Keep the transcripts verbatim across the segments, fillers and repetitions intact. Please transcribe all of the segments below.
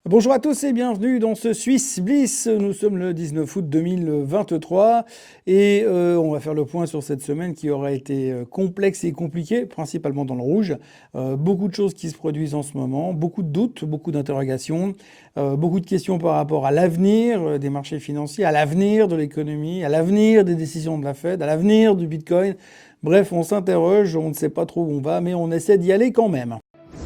Bonjour à tous et bienvenue dans ce Swiss Bliss. Nous sommes le dix-neuf août deux mille vingt-trois et euh, on va faire le point sur cette semaine qui aura été euh, complexe et compliquée, principalement dans le rouge. Euh, beaucoup de choses qui se produisent en ce moment, beaucoup de doutes, beaucoup d'interrogations, euh, beaucoup de questions par rapport à l'avenir euh, des marchés financiers, à l'avenir de l'économie, à l'avenir des décisions de la Fed, à l'avenir du Bitcoin. Bref, on s'interroge, on ne sait pas trop où on va, mais on essaie d'y aller quand même.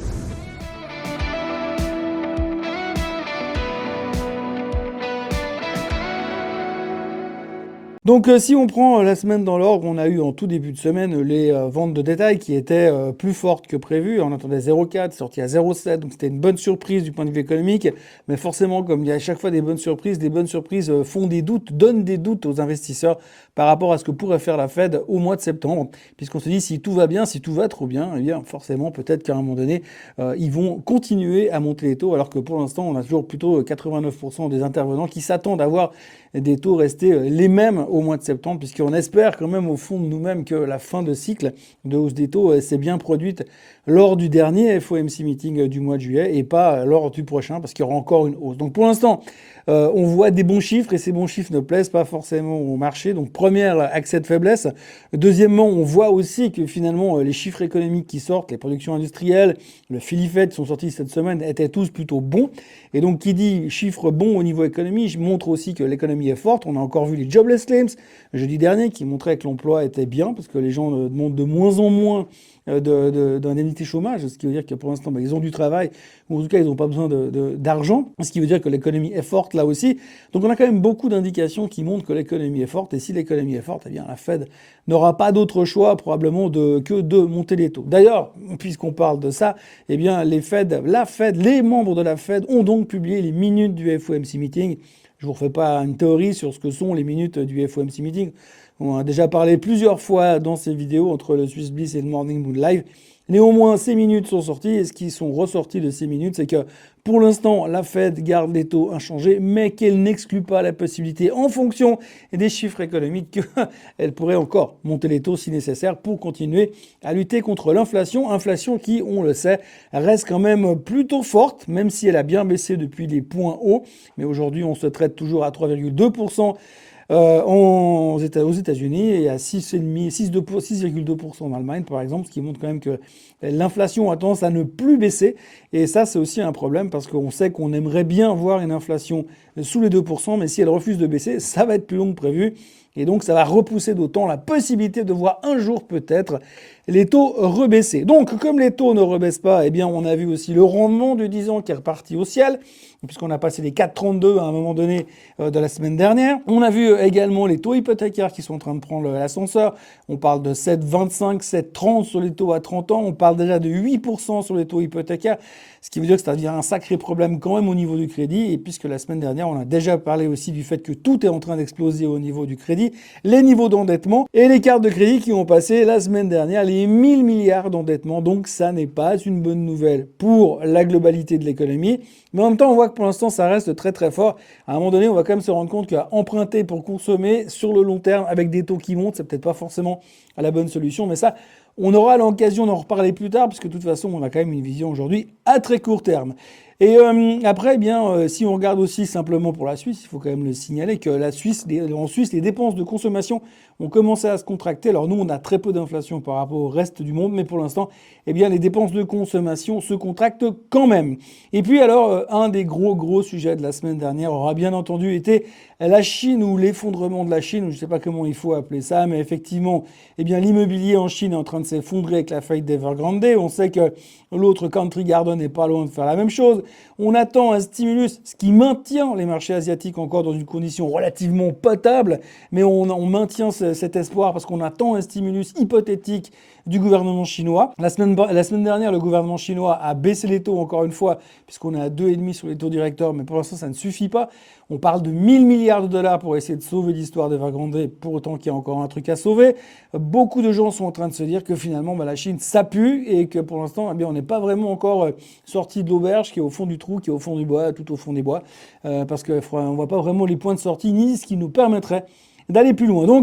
Donc euh, si on prend euh, la semaine dans l'ordre, on a eu en tout début de semaine les euh, ventes de détail qui étaient euh, plus fortes que prévu. On attendait zéro virgule quatre, sorti à zéro virgule sept, donc c'était une bonne surprise du point de vue économique. Mais forcément, comme il y a à chaque fois des bonnes surprises, des bonnes surprises euh, font des doutes, donnent des doutes aux investisseurs par rapport à ce que pourrait faire la Fed au mois de septembre. Puisqu'on se dit si tout va bien, si tout va trop bien, eh bien forcément peut-être qu'à un moment donné, euh, ils vont continuer à monter les taux, alors que pour l'instant, on a toujours plutôt quatre-vingt-neuf pour cent des intervenants qui s'attendent à voir des taux restés euh, les mêmes au mois de septembre, puisqu'on espère quand même au fond de nous-mêmes que la fin de cycle de hausse des taux euh, s'est bien produite lors du dernier F O M C meeting euh, du mois de juillet et pas lors du prochain, parce qu'il y aura encore une hausse. Donc pour l'instant, euh, on voit des bons chiffres et ces bons chiffres ne plaisent pas forcément au marché. Donc première accès de faiblesse. Deuxièmement, on voit aussi que finalement les chiffres économiques qui sortent, les productions industrielles, le Philly Fed qui sont sortis cette semaine étaient tous plutôt bons. Et donc qui dit chiffres bons au niveau économie montre aussi que l'économie est forte. On a encore vu les jobless claims jeudi dernier qui montraient que l'emploi était bien parce que les gens demandent de moins en moins d'indemnité chômage, ce qui veut dire que pour l'instant, bah, ils ont du travail, ou en tout cas, ils n'ont pas besoin d'argent, ce qui veut dire que l'économie est forte là aussi. Donc on a quand même beaucoup d'indications qui montrent que l'économie est forte, et si l'économie est forte, eh bien la Fed n'aura pas d'autre choix probablement de, que de monter les taux. D'ailleurs, puisqu'on parle de ça, eh bien les Fed, la Fed, les membres de la Fed ont donc publié les minutes du F O M C meeting. Je vous refais pas une théorie sur ce que sont les minutes du F O M C meeting. On a déjà parlé plusieurs fois dans ces vidéos entre le Swiss Bliss et le Morning Moon Live. Néanmoins, ces minutes sont sorties et ce qui sont ressortis de ces minutes, c'est que pour l'instant, la Fed garde les taux inchangés, mais qu'elle n'exclut pas la possibilité, en fonction des chiffres économiques, qu'elle pourrait encore monter les taux si nécessaire pour continuer à lutter contre l'inflation. Inflation qui, on le sait, reste quand même plutôt forte, même si elle a bien baissé depuis les points hauts. Mais aujourd'hui, on se traite toujours à trois virgule deux pour cent. Euh, en, aux États-Unis et à six virgule deux pour cent en Allemagne, par exemple, ce qui montre quand même que l'inflation a tendance à ne plus baisser. Et ça, c'est aussi un problème parce qu'on sait qu'on aimerait bien voir une inflation sous les deux pour cent, mais si elle refuse de baisser, ça va être plus long que prévu. Et donc, ça va repousser d'autant la possibilité de voir un jour peut-être les taux rebaisser. Donc, comme les taux ne rebaissent pas, eh bien, on a vu aussi le rendement du dix ans qui est reparti au ciel, puisqu'on a passé les quatre virgule trente-deux à un moment donné euh, de la semaine dernière. On a vu euh, également les taux hypothécaires qui sont en train de prendre l'ascenseur. On parle de sept virgule vingt-cinq, sept virgule trente sur les taux à trente ans. On parle déjà de huit pour cent sur les taux hypothécaires, ce qui veut dire que ça devient un sacré problème quand même au niveau du crédit. Et puisque la semaine dernière, on a déjà parlé aussi du fait que tout est en train d'exploser au niveau du crédit, les niveaux d'endettement et les cartes de crédit qui ont passé la semaine dernière les mille milliards d'endettement. Donc ça n'est pas une bonne nouvelle pour la globalité de l'économie. Mais en même temps, on voit que pour l'instant, ça reste très très fort. À un moment donné, on va quand même se rendre compte qu'emprunter pour consommer sur le long terme avec des taux qui montent, c'est peut-être pas forcément la bonne solution. Mais ça, on aura l'occasion d'en reparler plus tard, parce que de toute façon, on a quand même une vision aujourd'hui à très court terme. Et euh, après, eh bien, euh, si on regarde aussi simplement pour la Suisse, il faut quand même le signaler que la Suisse, les, en Suisse, les dépenses de consommation ont commencé à se contracter. Alors nous, on a très peu d'inflation par rapport au reste du monde, mais pour l'instant, eh bien, les dépenses de consommation se contractent quand même. Et puis alors, euh, un des gros gros sujets de la semaine dernière aura bien entendu été la Chine ou l'effondrement de la Chine, ou je ne sais pas comment il faut appeler ça, mais effectivement, eh bien, l'immobilier en Chine est en train de s'effondrer avec la faillite d'Evergrande. On sait que l'autre Country Garden n'est pas loin de faire la même chose. On attend un stimulus, ce qui maintient les marchés asiatiques encore dans une condition relativement potable, mais on, on maintient ce, cet espoir parce qu'on attend un stimulus hypothétique du gouvernement chinois. La semaine, la semaine dernière, le gouvernement chinois a baissé les taux encore une fois, puisqu'on est à deux virgule cinq sur les taux directeurs, mais pour l'instant, ça ne suffit pas. On parle de mille milliards de dollars pour essayer de sauver l'histoire d'Evergrande, pour autant qu'il y a encore un truc à sauver. Beaucoup de gens sont en train de se dire que finalement, bah, la Chine, ça pue et que pour l'instant, eh bien, on n'est pas vraiment encore euh, sorti de l'auberge qui est au fond du trou, qui est au fond du bois, tout au fond des bois, euh, parce qu'on ne voit pas vraiment les points de sortie ni ce qui nous permettrait d'aller plus loin. Donc,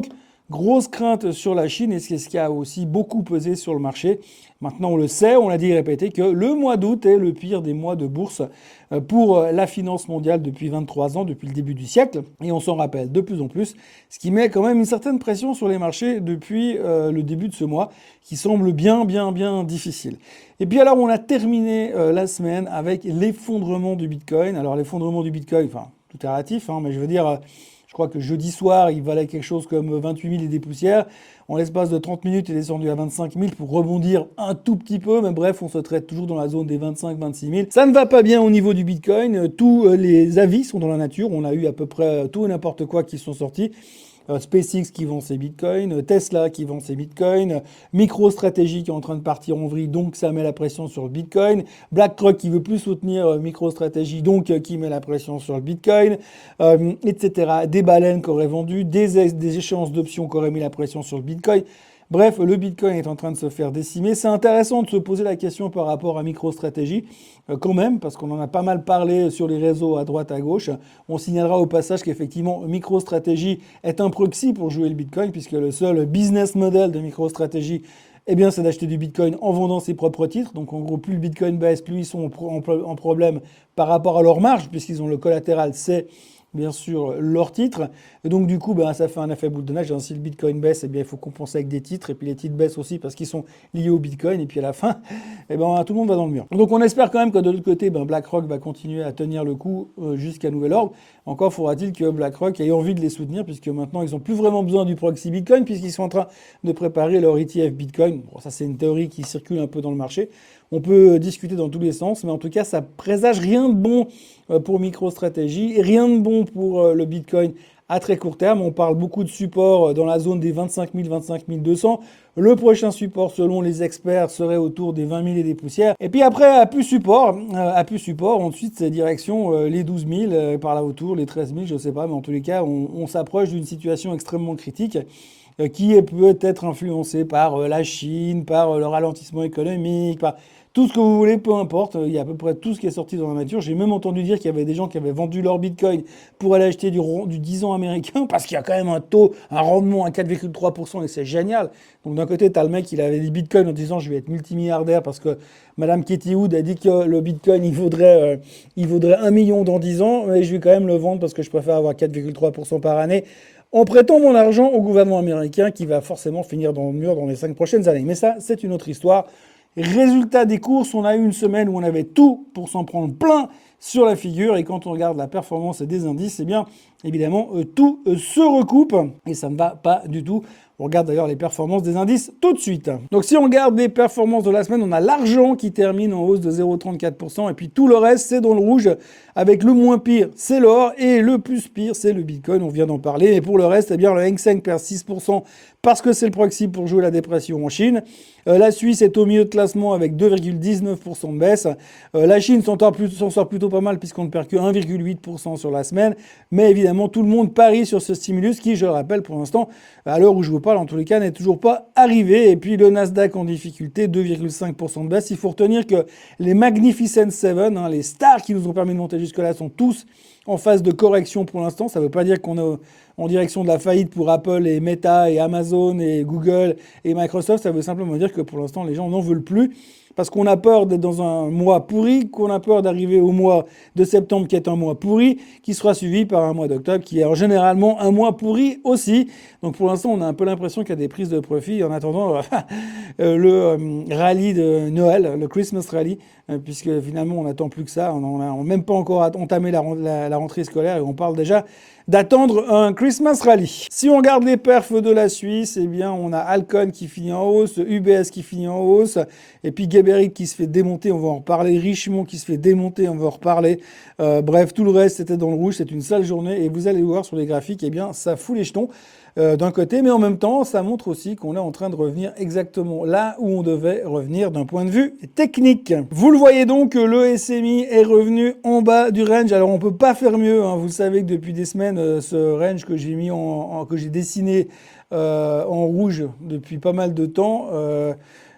Grosse crainte sur la Chine et c'est ce qui a aussi beaucoup pesé sur le marché. Maintenant, on le sait, on l'a dit et répété que le mois d'août est le pire des mois de bourse pour la finance mondiale depuis vingt-trois ans, depuis le début du siècle. Et on s'en rappelle de plus en plus, ce qui met quand même une certaine pression sur les marchés depuis euh, le début de ce mois, qui semble bien, bien, bien difficile. Et puis alors, on a terminé euh, la semaine avec l'effondrement du Bitcoin. Alors, l'effondrement du Bitcoin, enfin, tout est relatif, hein, mais je veux dire... Euh, Je crois que jeudi soir, il valait quelque chose comme vingt-huit mille et des poussières. En l'espace de trente minutes, il est descendu à vingt-cinq mille pour rebondir un tout petit peu. Mais bref, on se traite toujours dans la zone des vingt-cinq à vingt-six mille. Ça ne va pas bien au niveau du Bitcoin. Tous les avis sont dans la nature. On a eu à peu près tout et n'importe quoi qui sont sortis. Euh, SpaceX qui vend ses bitcoins, Tesla qui vend ses bitcoins, MicroStrategy qui est en train de partir en vrille, donc ça met la pression sur le bitcoin, BlackRock qui veut plus soutenir euh, MicroStrategy, donc euh, qui met la pression sur le bitcoin, euh, et cetera. Des baleines qui auraient vendu, des, des échéances d'options qui auraient mis la pression sur le bitcoin. Bref, le Bitcoin est en train de se faire décimer. C'est intéressant de se poser la question par rapport à MicroStrategy, euh, quand même, parce qu'on en a pas mal parlé sur les réseaux à droite, à gauche. On signalera au passage qu'effectivement, MicroStrategy est un proxy pour jouer le Bitcoin, puisque le seul business model de MicroStrategy, eh bien, c'est d'acheter du Bitcoin en vendant ses propres titres. Donc, en gros, plus le Bitcoin baisse, plus ils sont en, en problème par rapport à leur marge, puisqu'ils ont le collatéral, c'est... bien sûr leur titre. Et donc du coup, ben, ça fait un effet boule de neige. Si le Bitcoin baisse, eh bien, il faut compenser avec des titres. Et puis les titres baissent aussi parce qu'ils sont liés au Bitcoin. Et puis à la fin, eh ben, tout le monde va dans le mur. Donc on espère quand même que de l'autre côté, ben, BlackRock va continuer à tenir le coup euh, jusqu'à nouvel ordre. Encore faudra-t-il que BlackRock ait envie de les soutenir, puisque maintenant ils n'ont plus vraiment besoin du proxy Bitcoin, puisqu'ils sont en train de préparer leur E T F Bitcoin. Bon, ça c'est une théorie qui circule un peu dans le marché. On peut discuter dans tous les sens, mais en tout cas, ça présage rien de bon pour MicroStrategy et rien de bon pour le Bitcoin à très court terme. On parle beaucoup de support dans la zone des vingt-cinq mille, vingt-cinq mille deux cents. Le prochain support, selon les experts, serait autour des vingt mille et des poussières. Et puis après, à plus support, à plus support, ensuite, c'est direction les douze mille, par là autour, les treize mille, je ne sais pas, mais en tous les cas, on, on s'approche d'une situation extrêmement critique qui est peut-être influencée par la Chine, par le ralentissement économique, par tout ce que vous voulez, peu importe. Il y a à peu près tout ce qui est sorti dans la nature. J'ai même entendu dire qu'il y avait des gens qui avaient vendu leur Bitcoin pour aller acheter du, du dix ans américain parce qu'il y a quand même un taux, un rendement à quatre virgule trois pour cent et c'est génial. Donc d'un côté, tu as le mec, il avait des Bitcoins en disant je vais être multimilliardaire parce que Madame Katie Wood a dit que le Bitcoin, il vaudrait, euh, il vaudrait un million dans dix ans, mais je vais quand même le vendre parce que je préfère avoir quatre virgule trois pour cent par année en prêtant mon argent au gouvernement américain qui va forcément finir dans le mur dans les cinq prochaines années. Mais ça, c'est une autre histoire. Résultat des courses, on a eu une semaine où on avait tout pour s'en prendre plein sur la figure. Et quand on regarde la performance des indices, eh bien, évidemment, euh, tout euh, se recoupe. Et ça ne va pas du tout. On regarde d'ailleurs les performances des indices tout de suite. Donc si on regarde les performances de la semaine, on a l'argent qui termine en hausse de zéro virgule trente-quatre pour cent. Et puis tout le reste, c'est dans le rouge. Avec le moins pire, c'est l'or. Et le plus pire, c'est le Bitcoin. On vient d'en parler. Et pour le reste, eh bien, le Hang Seng perd six pour cent parce que c'est le proxy pour jouer la dépression en Chine. Euh, la Suisse est au milieu de classement avec deux virgule dix-neuf pour cent de baisse. Euh, la Chine s'en sort, s'en sort plutôt pas mal puisqu'on ne perd que un virgule huit pour cent sur la semaine. Mais évidemment, tout le monde parie sur ce stimulus qui, je le rappelle, pour l'instant, à l'heure où je vous parle, en tous les cas, n'est toujours pas arrivé. Et puis le Nasdaq en difficulté, deux virgule cinq pour cent de baisse. Il faut retenir que les Magnificent Seven, hein, les stars qui nous ont permis de monter jusque-là, sont tous en phase de correction pour l'instant. Ça ne veut pas dire qu'on est en direction de la faillite pour Apple et Meta et Amazon et Google et Microsoft. Ça veut simplement dire que pour l'instant, les gens n'en veulent plus. Parce qu'on a peur d'être dans un mois pourri, qu'on a peur d'arriver au mois de septembre qui est un mois pourri, qui sera suivi par un mois d'octobre qui est généralement un mois pourri aussi. Donc pour l'instant, on a un peu l'impression qu'il y a des prises de profit en attendant euh, le euh, rallye de Noël, le Christmas rally, euh, puisque finalement, on n'attend plus que ça. On n'a même pas encore entamé la, la, la rentrée scolaire et on parle déjà d'attendre un Christmas rally. Si on regarde les perfs de la Suisse, eh bien, on a Alcon qui finit en hausse, U B S qui finit en hausse, et puis Geberit qui se fait démonter, on va en reparler, Richemont qui se fait démonter, on va en reparler. Euh, bref, tout le reste, c'était dans le rouge, c'est une sale journée, et vous allez voir sur les graphiques, eh bien, ça fout les jetons euh, d'un côté, mais en même temps, ça montre aussi qu'on est en train de revenir exactement là où on devait revenir d'un point de vue technique. Vous le voyez donc, le S M I est revenu en bas du range. Alors, on peut pas faire mieux, hein. Vous savez que depuis des semaines, euh, ce range que j'ai mis en, en que j'ai dessiné euh, en rouge depuis pas mal de temps, euh,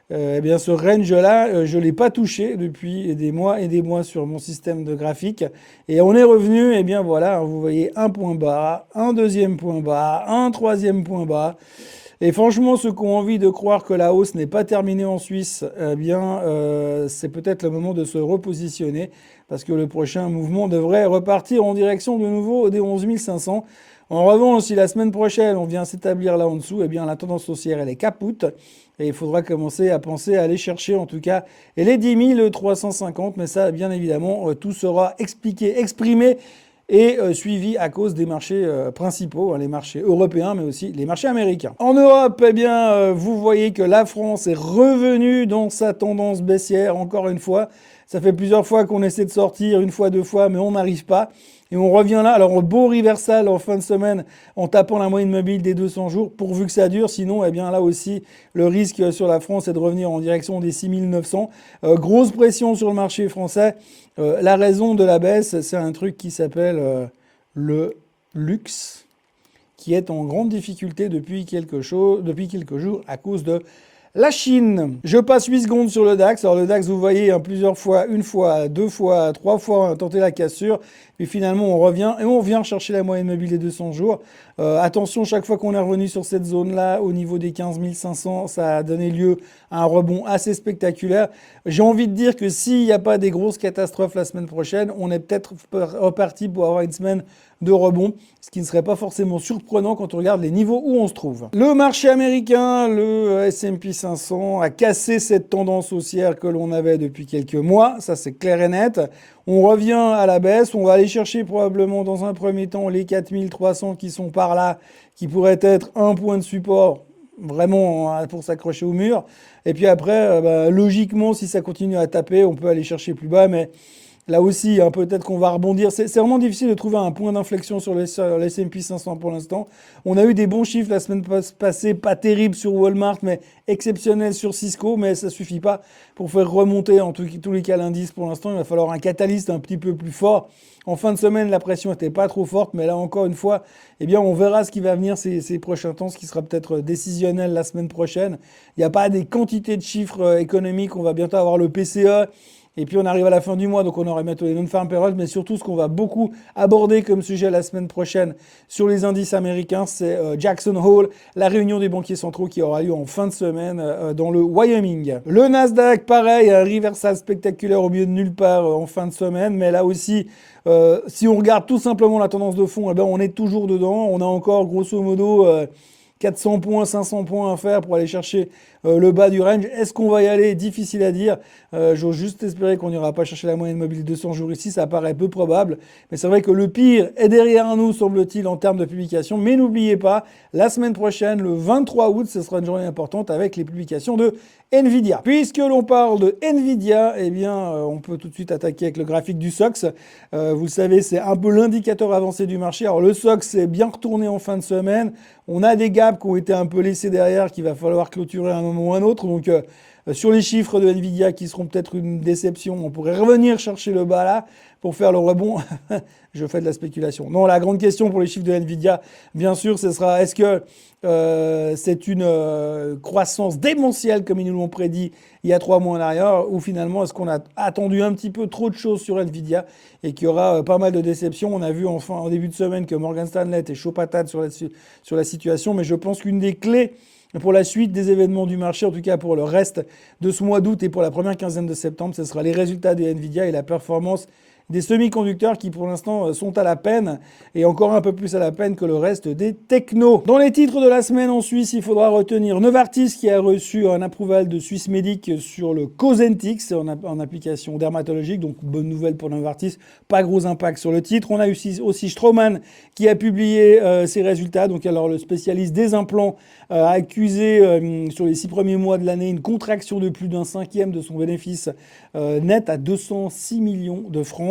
Euh, eh bien, ce range-là, euh, je ne l'ai pas touché depuis des mois et des mois sur mon système de graphique. Et on est revenu, eh bien voilà, vous voyez un point bas, un deuxième point bas, un troisième point bas. Et franchement, ceux qui ont envie de croire que la hausse n'est pas terminée en Suisse, eh bien, euh, c'est peut-être le moment de se repositionner parce que le prochain mouvement devrait repartir en direction de nouveau des onze mille cinq cents. En revanche, si la semaine prochaine, on vient s'établir là en dessous, eh bien, la tendance haussière, elle est capoute. Et il faudra commencer à penser à aller chercher, en tout cas, les dix mille trois cent cinquante. Mais ça, bien évidemment, euh, tout sera expliqué, exprimé et euh, suivi à cause des marchés euh, principaux, hein, les marchés européens, mais aussi les marchés américains. En Europe, eh bien, euh, vous voyez que la France est revenue dans sa tendance baissière, encore une fois. Ça fait plusieurs fois qu'on essaie de sortir, une fois, deux fois, mais on n'arrive pas. Et on revient là, alors beau reversal en fin de semaine en tapant la moyenne mobile des deux cents jours, pourvu que ça dure. Sinon, eh bien là aussi, le risque sur la France est de revenir en direction des six mille neuf cents. Euh, grosse pression sur le marché français. Euh, la raison de la baisse, c'est un truc qui s'appelle euh, le luxe, qui est en grande difficulté depuis quelque chose, depuis quelques jours à cause de la Chine. Je passe huit secondes sur le DAX. Alors le DAX, vous voyez, hein, plusieurs fois, une fois, deux fois, trois fois, tenter la cassure. Puis finalement, on revient et on vient chercher la moyenne mobile des deux cents jours. Euh, attention, chaque fois qu'on est revenu sur cette zone-là, au niveau des quinze mille cinq cents, ça a donné lieu à un rebond assez spectaculaire. J'ai envie de dire que s'il n'y a pas des grosses catastrophes la semaine prochaine, on est peut-être reparti pour avoir une semaine de rebond, ce qui ne serait pas forcément surprenant quand on regarde les niveaux où on se trouve. Le marché américain, le S and P cinq cents, a cassé cette tendance haussière que l'on avait depuis quelques mois, ça c'est clair et net. On revient à la baisse, on va aller chercher probablement dans un premier temps les quatre mille trois cents qui sont par là, qui pourraient être un point de support vraiment pour s'accrocher au mur. Et puis après, bah, logiquement, si ça continue à taper, on peut aller chercher plus bas, mais là aussi, hein, peut-être qu'on va rebondir. C'est vraiment difficile de trouver un point d'inflexion sur les S and P cinq cents pour l'instant. On a eu des bons chiffres la semaine passée, pas terribles sur Walmart, mais exceptionnels sur Cisco, mais ça suffit pas pour faire remonter en tout, tous les cas l'indice pour l'instant. Il va falloir un catalyste un petit peu plus fort. En fin de semaine, la pression n'était pas trop forte, mais là encore une fois, eh bien, on verra ce qui va venir ces, ces prochains temps, ce qui sera peut-être décisionnel la semaine prochaine. Il n'y a pas des quantités de chiffres économiques. On va bientôt avoir le P C E. Et puis on arrive à la fin du mois, donc on aura bientôt les non-farm payrolls, mais surtout ce qu'on va beaucoup aborder comme sujet la semaine prochaine sur les indices américains, c'est euh, Jackson Hole, la réunion des banquiers centraux qui aura lieu en fin de semaine euh, dans le Wyoming. Le Nasdaq, pareil, un reversal spectaculaire au milieu de nulle part euh, en fin de semaine, mais là aussi, euh, si on regarde tout simplement la tendance de fond, eh ben, on est toujours dedans. On a encore grosso modo Euh, quatre cents points, cinq cents points à faire pour aller chercher euh, le bas du range. Est-ce qu'on va y aller? Difficile à dire. Euh, J'ose juste espérer qu'on n'ira pas chercher la moyenne mobile deux cents jours ici. Ça paraît peu probable. Mais c'est vrai que le pire est derrière nous, semble-t-il, en termes de publication. Mais n'oubliez pas, la semaine prochaine, le vingt-trois août, ce sera une journée importante avec les publications de Nvidia. Puisque l'on parle de Nvidia, eh bien, euh, on peut tout de suite attaquer avec le graphique du S O X. Euh, vous le savez, c'est un peu l'indicateur avancé du marché. Alors le S O X c'est bien retourné en fin de semaine. On a des gaps qui ont été un peu laissés derrière, qu'il va falloir clôturer à un moment ou un autre. Donc euh, sur les chiffres de Nvidia qui seront peut-être une déception, on pourrait revenir chercher le bas là pour faire le rebond. Je fais de la spéculation. Non, la grande question pour les chiffres de Nvidia, bien sûr, ce sera est-ce que euh, c'est une euh, croissance démentielle comme ils nous l'ont prédit il y a trois mois en arrière, ou finalement est-ce qu'on a attendu un petit peu trop de choses sur Nvidia et qu'il y aura euh, pas mal de déceptions. On a vu enfin en début de semaine que Morgan Stanley était chaud patate sur la, sur la situation, mais je pense qu'une des clés pour la suite des événements du marché, en tout cas pour le reste de ce mois d'août et pour la première quinzaine de septembre, ce sera les résultats des Nvidia et la performance des semi-conducteurs qui pour l'instant sont à la peine et encore un peu plus à la peine que le reste des technos. Dans les titres de la semaine en Suisse, il faudra retenir Novartis qui a reçu un approval de Swissmedic sur le Cosentyx en, en application dermatologique, donc bonne nouvelle pour Novartis, pas gros impact sur le titre. On a eu aussi Straumann qui a publié euh, ses résultats, donc alors le spécialiste des implants euh, a accusé euh, sur les six premiers mois de l'année une contraction de plus d'un cinquième de son bénéfice euh, net à deux cent six millions de francs.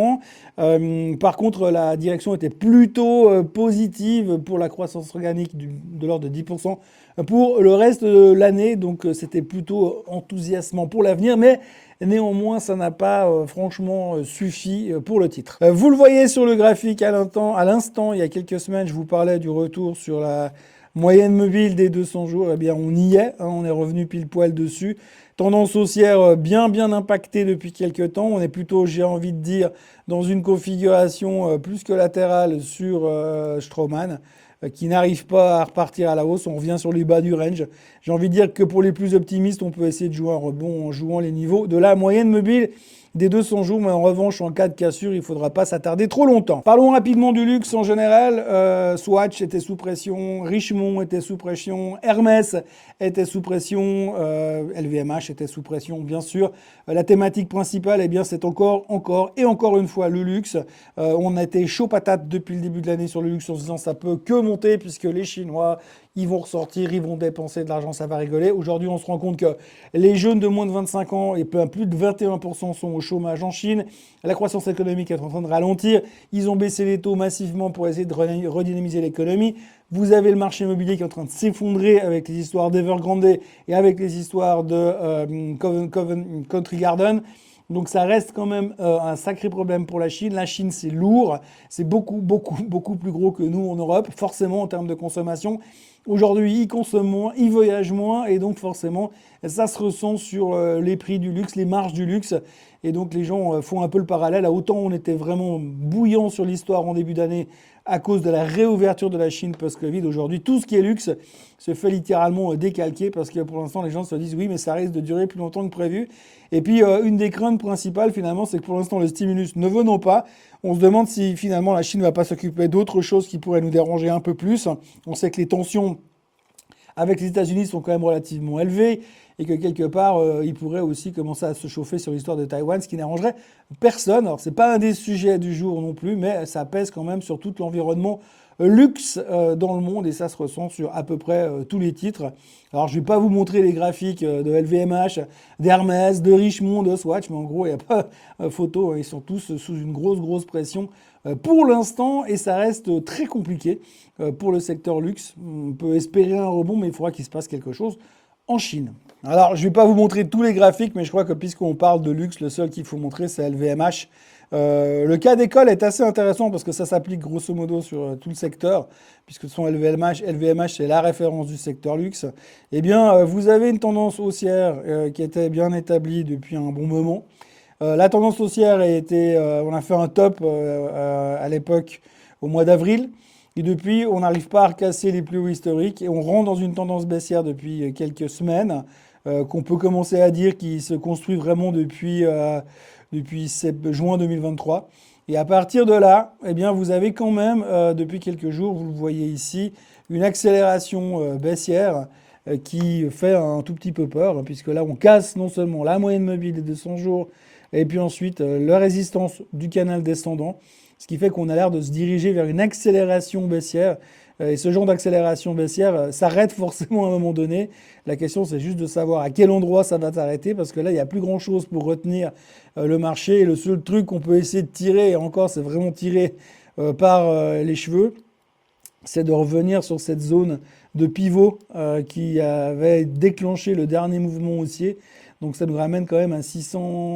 Euh, par contre, la direction était plutôt euh, positive pour la croissance organique du, de l'ordre de dix pour cent pour le reste de l'année. Donc, euh, c'était plutôt enthousiasmant pour l'avenir. Mais néanmoins, ça n'a pas euh, franchement euh, suffi euh, pour le titre. Euh, vous le voyez sur le graphique à l'instant. À l'instant, il y a quelques semaines, je vous parlais du retour sur la Moyenne mobile des deux cents jours, eh bien on y est, hein, on est revenu pile poil dessus. Tendance haussière bien bien impactée depuis quelques temps. On est plutôt, j'ai envie de dire, dans une configuration euh, plus que latérale sur euh, Straumann, euh, qui n'arrive pas à repartir à la hausse. On revient sur les bas du range. J'ai envie de dire que pour les plus optimistes, on peut essayer de jouer un rebond en jouant les niveaux de la moyenne mobile des deux cents jours, mais en revanche, en cas de cassure, il ne faudra pas s'attarder trop longtemps. Parlons rapidement du luxe en général. Euh, Swatch était sous pression, Richemont était sous pression, Hermès était sous pression, euh, L V M H était sous pression, bien sûr. Euh, la thématique principale, eh bien, c'est encore, encore et encore une fois le luxe. Euh, on a été chaud patate depuis le début de l'année sur le luxe en se disant ça peut que monter puisque les Chinois, ils vont ressortir, ils vont dépenser de l'argent, ça va rigoler. Aujourd'hui, on se rend compte que les jeunes de moins de vingt-cinq ans et plus de vingt et un pour cent sont au chômage en Chine. La croissance économique est en train de ralentir. Ils ont baissé les taux massivement pour essayer de redynamiser l'économie. Vous avez le marché immobilier qui est en train de s'effondrer avec les histoires d'Evergrande et avec les histoires de euh, Coven, Coven, Country Garden. Donc ça reste quand même euh, un sacré problème pour la Chine. La Chine, c'est lourd, c'est beaucoup, beaucoup, beaucoup plus gros que nous en Europe, forcément en termes de consommation. Aujourd'hui, ils consomment moins, ils voyagent moins, et donc forcément, ça se ressent sur euh, les prix du luxe, les marges du luxe. Et donc les gens euh, font un peu le parallèle. À autant on était vraiment bouillant sur l'histoire en début d'année à cause de la réouverture de la Chine post-Covid. Aujourd'hui, tout ce qui est luxe se fait littéralement euh, décalquer parce que pour l'instant, les gens se disent oui, mais ça risque de durer plus longtemps que prévu. Et puis, euh, une des craintes principales, finalement, c'est que pour l'instant, le stimulus ne venant pas, on se demande si finalement la Chine ne va pas s'occuper d'autres choses qui pourraient nous déranger un peu plus. On sait que les tensions avec les États-Unis sont quand même relativement élevées et que quelque part, euh, ils pourraient aussi commencer à se chauffer sur l'histoire de Taïwan, ce qui n'arrangerait personne. Alors, c'est pas un des sujets du jour non plus, mais ça pèse quand même sur tout l'environnement luxe euh, dans le monde et ça se ressent sur à peu près euh, tous les titres. Alors, je vais pas vous montrer les graphiques euh, de L V M H, d'Hermès, de Richemont, de Swatch, mais en gros, il n'y a pas euh, photo. Hein, ils sont tous sous une grosse, grosse pression euh, pour l'instant et ça reste très compliqué euh, pour le secteur luxe. On peut espérer un rebond, mais il faudra qu'il se passe quelque chose en Chine. Alors, je ne vais pas vous montrer tous les graphiques, mais je crois que puisqu'on parle de luxe, le seul qu'il faut montrer, c'est L V M H. Euh, le cas d'école est assez intéressant parce que ça s'applique grosso modo sur euh, tout le secteur, puisque son L V M H, L V M H c'est la référence du secteur luxe. Eh bien, euh, vous avez une tendance haussière euh, qui était bien établie depuis un bon moment. Euh, la tendance haussière a été, euh, on a fait un top euh, euh, à l'époque au mois d'avril. Et depuis, on n'arrive pas à recasser les plus hauts historiques et on rentre dans une tendance baissière depuis quelques semaines euh, qu'on peut commencer à dire qui se construit vraiment depuis, euh, depuis juin deux mille vingt-trois. Et à partir de là, eh bien, vous avez quand même, euh, depuis quelques jours, vous le voyez ici, une accélération euh, baissière euh, qui fait un tout petit peu peur, puisque là, on casse non seulement la moyenne mobile des deux cents jours, et puis ensuite euh, la résistance du canal descendant, ce qui fait qu'on a l'air de se diriger vers une accélération baissière. Et ce genre d'accélération baissière s'arrête forcément à un moment donné. La question, c'est juste de savoir à quel endroit ça va s'arrêter, parce que là, il n'y a plus grand-chose pour retenir le marché. Et le seul truc qu'on peut essayer de tirer, et encore, c'est vraiment tiré par les cheveux, c'est de revenir sur cette zone de pivot qui avait déclenché le dernier mouvement haussier. Donc ça nous ramène quand même à six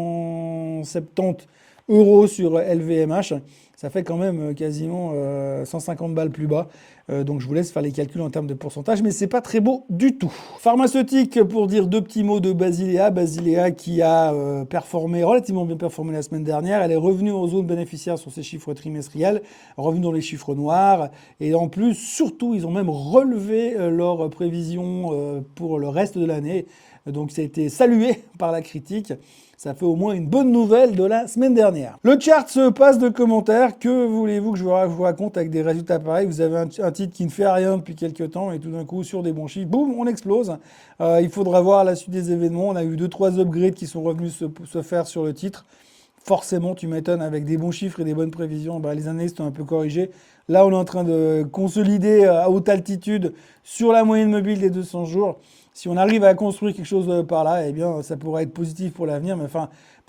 cent soixante-dix euros sur L V M H. Ça fait quand même quasiment euh, cent cinquante balles plus bas. Euh, donc je vous laisse faire les calculs en termes de pourcentage, mais c'est pas très beau du tout. Pharmaceutique, pour dire deux petits mots de Basilea. Basilea qui a euh, performé, relativement bien performé la semaine dernière. Elle est revenue en zone bénéficiaire sur ses chiffres trimestriels, revenue dans les chiffres noirs. Et en plus, surtout, ils ont même relevé euh, leurs prévisions euh, pour le reste de l'année. Donc ça a été salué par la critique. Ça fait au moins une bonne nouvelle de la semaine dernière. Le chart se passe de commentaires. Que voulez-vous que je vous raconte avec des résultats pareils? Vous avez un, un titre qui ne fait rien depuis quelques temps et tout d'un coup, sur des bons chiffres, boum, on explose. Euh, il faudra voir la suite des événements. On a eu deux, trois upgrades qui sont revenus se, se faire sur le titre. Forcément, tu m'étonnes, avec des bons chiffres et des bonnes prévisions, bah, les analystes ont un peu corrigé. Là, on est en train de consolider à haute altitude sur la moyenne mobile des deux cents jours. Si on arrive à construire quelque chose par là, eh bien, ça pourrait être positif pour l'avenir. Mais enfin,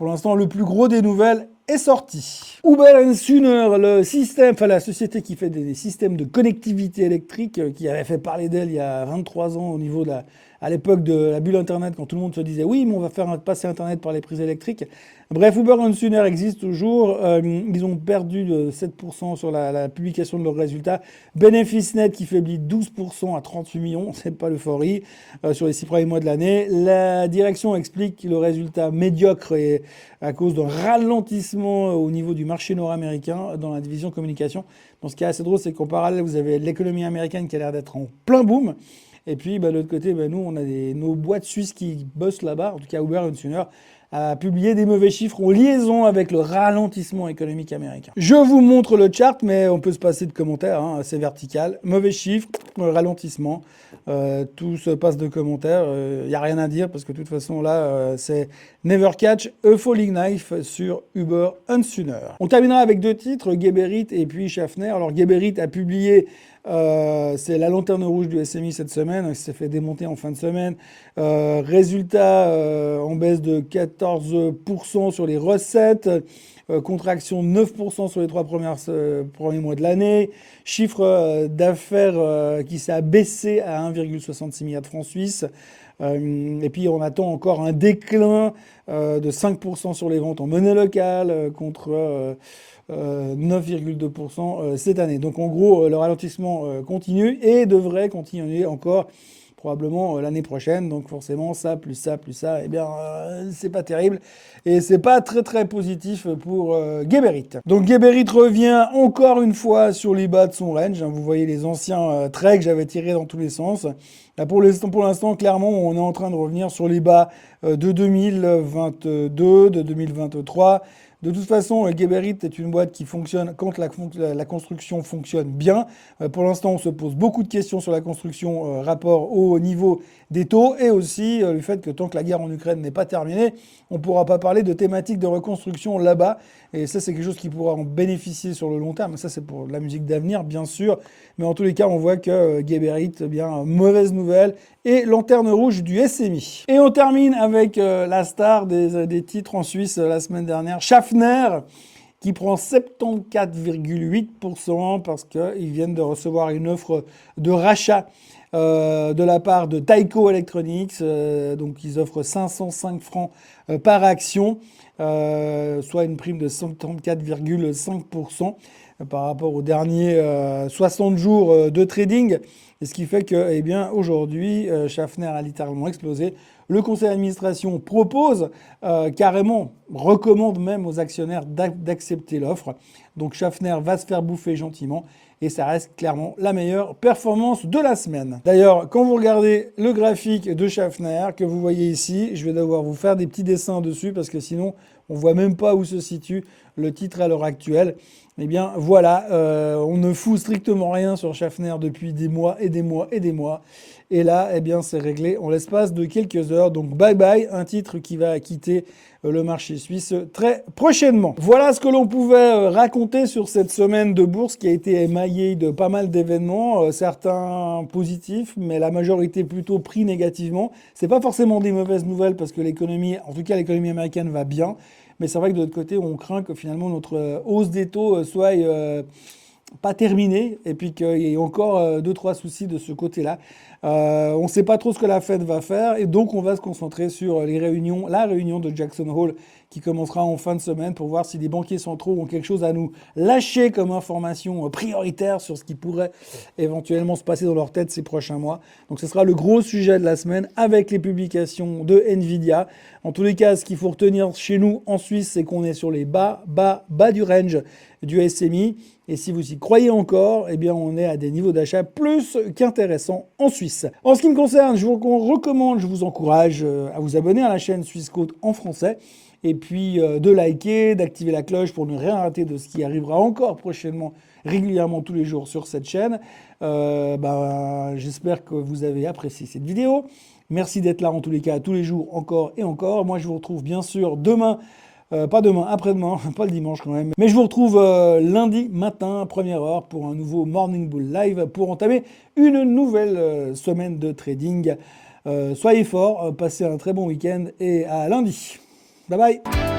Pour l'instant, le plus gros des nouvelles est sorti. Uber Sooner, le système, enfin la société qui fait des, des systèmes de connectivité électrique, euh, qui avait fait parler d'elle il y a vingt-trois ans au niveau de la, à l'époque de la bulle Internet, quand tout le monde se disait oui, mais on va faire un, passer Internet par les prises électriques. Bref, Uber Sooner existe toujours. Euh, ils ont perdu de sept pour cent sur la, la publication de leurs résultats. Bénéfice net qui faiblit douze pour cent à trente-huit millions, c'est pas l'euphorie, euh, sur les six premiers mois de l'année. La direction explique le résultat médiocre et à cause d'un ralentissement au niveau du marché nord-américain dans la division communication. Dans ce qui est assez drôle, c'est qu'en parallèle, vous avez l'économie américaine qui a l'air d'être en plein boom. Et puis, bah, de l'autre côté, bah, nous, on a des, nos boîtes suisses qui bossent là-bas. En tout cas, Uber Sooner a publié des mauvais chiffres en liaison avec le ralentissement économique américain. Je vous montre le chart, mais on peut se passer de commentaires, hein, c'est vertical. Mauvais chiffres, ralentissement, euh, tout se passe de commentaires. Il euh, n'y a rien à dire parce que de toute façon, là, euh, c'est Never Catch a Falling Knife sur Uber Sooner. On terminera avec deux titres, Geberit et puis Schaffner. Alors, Geberit a publié Euh, c'est la lanterne rouge du S M I cette semaine, qui s'est fait démonter en fin de semaine. Euh, résultat euh, en baisse de quatorze pour cent sur les recettes, euh, contraction de neuf pour cent sur les trois premières, euh, premiers mois de l'année, chiffre euh, d'affaires euh, qui s'est abaissé à un virgule soixante-six milliard de francs suisses. Euh, et puis on attend encore un déclin euh, de cinq pour cent sur les ventes en monnaie locale euh, contre euh, euh, neuf virgule deux pour cent euh, cette année. Donc en gros, euh, le ralentissement euh, continue et devrait continuer encore probablement euh, l'année prochaine. Donc forcément, ça, plus ça, plus ça, eh bien, euh, c'est pas terrible. Et c'est pas très très positif pour euh, Geberit. Donc Geberit revient encore une fois sur les bas de son range. Vous voyez les anciens euh, traits que j'avais tirés dans tous les sens. Là, pour l'instant, pour l'instant, clairement, on est en train de revenir sur les bas euh, de deux mille vingt-deux, de deux mille vingt-trois. De toute façon, Geberit est une boîte qui fonctionne quand la, la construction fonctionne bien. Euh, pour l'instant, on se pose beaucoup de questions sur la construction euh, rapport au niveau des taux et aussi euh, le fait que tant que la guerre en Ukraine n'est pas terminée, on ne pourra pas parler de thématiques de reconstruction là-bas. Et ça, c'est quelque chose qui pourra en bénéficier sur le long terme. Ça, c'est pour la musique d'avenir, bien sûr. Mais en tous les cas, on voit que euh, Geberit, eh bien, mauvaise nouvelle et lanterne rouge du S M I. Et on termine avec euh, la star des, des titres en Suisse euh, la semaine dernière, Schaffner, qui prend soixante-quatorze virgule huit pour cent parce qu'ils viennent de recevoir une offre de rachat euh, de la part de Tyco Electronics. Euh, donc ils offrent cinq cent cinq francs euh, par action, euh, soit une prime de soixante-quatorze virgule cinq pour cent euh, par rapport aux derniers euh, soixante jours euh, de trading. Et ce qui fait que, eh bien, aujourd'hui, euh, Schaffner a littéralement explosé. Le conseil d'administration propose, euh, carrément, recommande même aux actionnaires d'accepter l'offre. Donc Schaffner va se faire bouffer gentiment et ça reste clairement la meilleure performance de la semaine. D'ailleurs, quand vous regardez le graphique de Schaffner que vous voyez ici, je vais devoir vous faire des petits dessins dessus parce que sinon, on voit même pas où se situe le titre à l'heure actuelle. Eh bien, voilà, euh, on ne fout strictement rien sur Schaffner depuis des mois et des mois et des mois. Et là, eh bien, c'est réglé en l'espace de quelques heures. Donc, bye bye, un titre qui va quitter le marché suisse très prochainement. Voilà ce que l'on pouvait raconter sur cette semaine de bourse qui a été émaillée de pas mal d'événements, certains positifs, mais la majorité plutôt pris négativement. C'est pas forcément des mauvaises nouvelles parce que l'économie, en tout cas l'économie américaine va bien. Mais c'est vrai que de l'autre côté, on craint que finalement notre hausse des taux soit euh, pas terminée et puis qu'il y ait encore euh, deux, trois soucis de ce côté-là. Euh, on ne sait pas trop ce que la Fed va faire et donc on va se concentrer sur les réunions, la réunion de Jackson Hole qui commencera en fin de semaine pour voir si les banquiers centraux ont quelque chose à nous lâcher comme information prioritaire sur ce qui pourrait éventuellement se passer dans leur tête ces prochains mois. Donc ce sera le gros sujet de la semaine avec les publications de Nvidia. En tous les cas, ce qu'il faut retenir chez nous en Suisse, c'est qu'on est sur les bas, bas, bas du range du S M I. Et si vous y croyez encore, eh bien on est à des niveaux d'achat plus qu'intéressants en Suisse. En ce qui me concerne, je vous recommande, je vous encourage à vous abonner à la chaîne Suisse Côte en français. Et puis euh, de liker, d'activer la cloche pour ne rien rater de ce qui arrivera encore prochainement, régulièrement tous les jours sur cette chaîne. Euh, bah, j'espère que vous avez apprécié cette vidéo. Merci d'être là en tous les cas, tous les jours, encore et encore. Moi, je vous retrouve bien sûr demain, euh, pas demain, après-demain, pas le dimanche quand même. Mais je vous retrouve euh, lundi matin, première heure, pour un nouveau Morning Bull Live pour entamer une nouvelle euh, semaine de trading. Euh, soyez forts, passez un très bon week-end et à lundi. Bye bye.